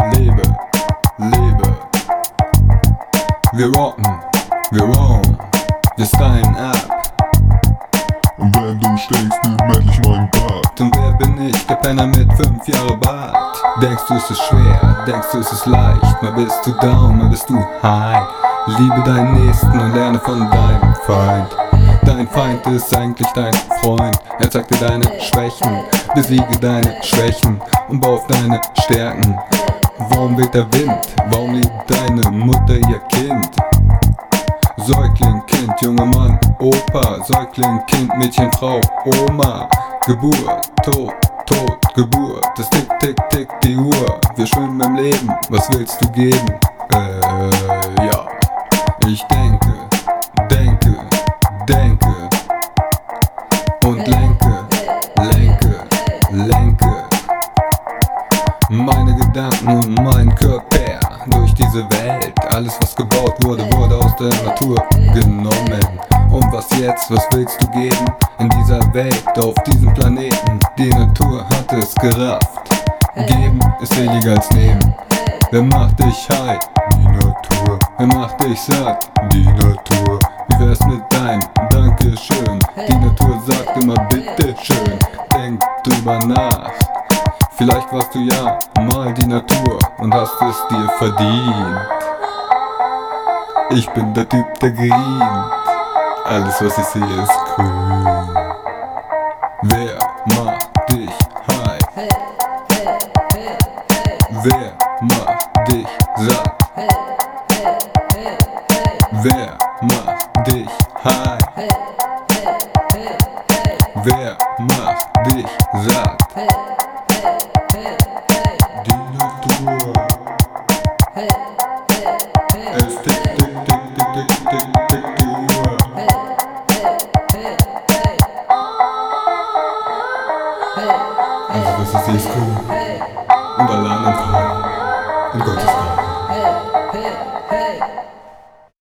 lebe, lebe. Wir rocken, wir rollen, wir stylen ab. Und wenn du stinkst, nimm endlich meinen Bart. Und wer bin ich, der Penner mit 5 Jahre Bart? Denkst du es ist schwer, denkst du es ist leicht? Mal bist du down, mal bist du high. Liebe deinen Nächsten und lerne von deinem Feind. Dein Feind ist eigentlich dein Freund. Er zeigt dir deine Schwächen, besiege deine Schwächen und bau auf deine Stärken. Warum weht der Wind? Warum liebt deine Mutter ihr Kind? Säugling, Kind, junger Mann, Opa. Säugling, Kind, Mädchen, Frau, Oma. Geburt, Tod, Tod, Geburt. Es tick, tick, tick die Uhr. Wir schwimmen im Leben, was willst du geben? Ja. Ich denke, denke, denke und lenke, lenke, lenke meine Gedanken und mein Körper durch diese Welt. Alles was gebaut wurde, wurde aus der Natur genommen. Und was jetzt, was willst du geben in dieser Welt, auf diesem Planeten? Die Natur hat es gerafft. Geben ist seliger als nehmen. Wer macht dich high? Die Natur. Wer macht dich satt? Die Natur. Wie wär's mit deinem Dankeschön? Die Natur sagt immer bitteschön. Denk drüber nach. Vielleicht warst du ja mal die Natur und hast es dir verdient. Ich bin der Typ, der grient. Alles was ich sehe ist grün. Wer macht dich high? Wer macht dich satt? Wer macht dich high? Wer macht dich satt? Die Natur. Es tick, tick, tick, tick, tick, tick, tick die Uhr. Also das ist jetzt cool. Und alle anderen Fragen in Gottes Namen.